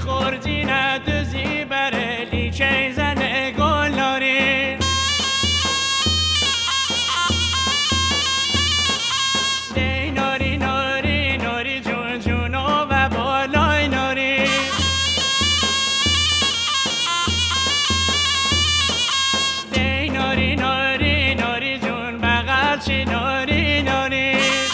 خورجی ندوزی برلی چه زن گل ناری دی ناری ناری ناری جون جونو و بالای ناری دی ناری ناری ناری جون بغل چی ناری ناری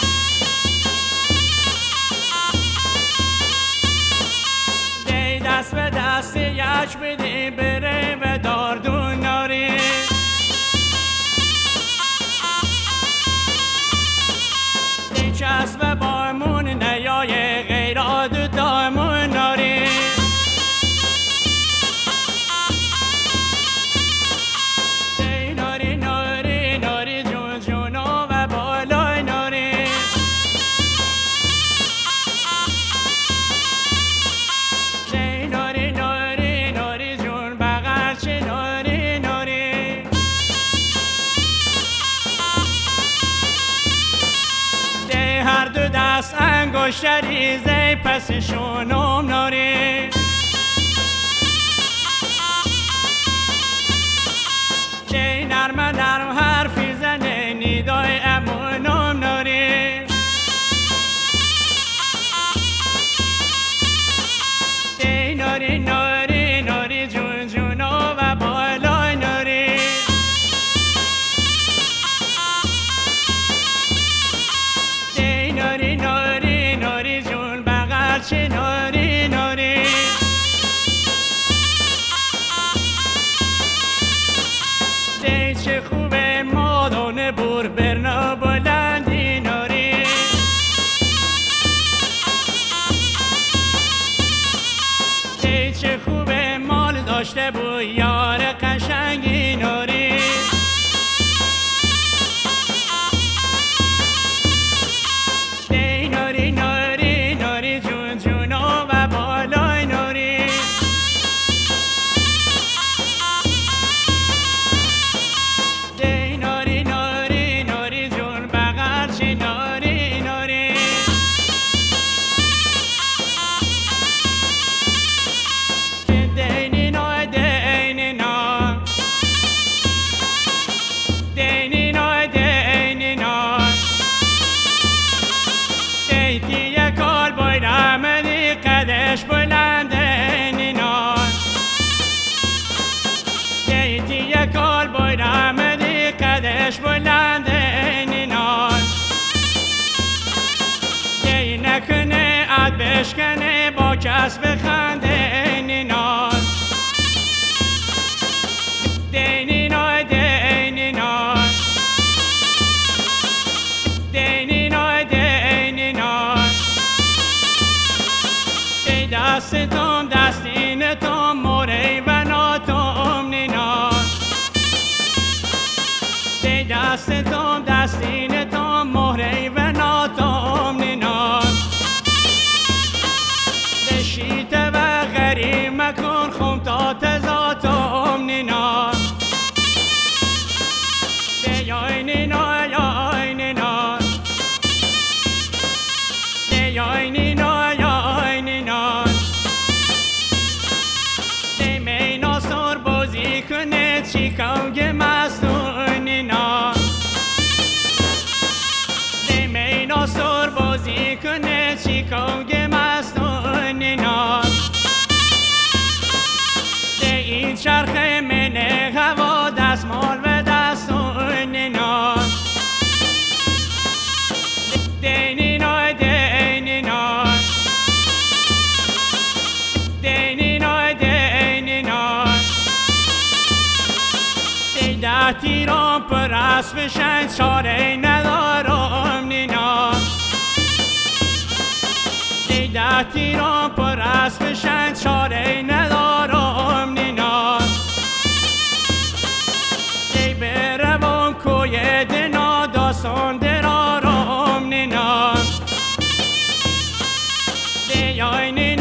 دی دست به دست یک بدی بره و داردون ناری دی چسب و بارمون نیای غیراد دامون ناری دی ناری ناری ناری جون جونو و بالای ناری دی ناری ناری ناری جون بغل چه ناری ناری دی هر دو دست انگشت ریزه پسشونم ناری دی نرم نرم حرفی زنه نیدای امونم ناری دی ناری ناری ناری جون جونو و بالای ناری دی ناری ناری ناری جون بغل چه ناری ناری دی چه خوبه مادون بور برنا بلندی ناری دی چه خوبه مال داشته بو یار قشنگی ناری دی ناری ناری ناری جون جونو و بالای ناری دی ناری ناری ناری جون بغل چه ناری ناری دینی نای دینی نا دینی نای دینی نا دیتی یک کال باید دی قدش بلنده نینا دیتی یک کال باید دی قدش بلنده نینا دی نکنه اد بشکنه با کس بخنده نینا دینی نای دینی نا دینی نای دینی نا دی دستتم دستینتم موری و ناتم نینا دی دستتم دستینتم موری و ناتم نینا دشیت و غریب مکن خم تا تزاتم نینا دیای نینا یای نینا دیای نینا یای نینا دی مینا سر بازی کنه چی کنگ مستون نینا دی مینا سر بازی کنه چی کنگ مستون نینا دی این چرخ منه هوا دستمال و دستون نینا دینی نای دینی نا دینی نای دینی نا دی ده تیران پر اسب شن چاره ندارم نینا دی ده تیران پر اسب شن چاره ندارم نینا دی بروان کوی دنا داستان درارم نینا دی آینی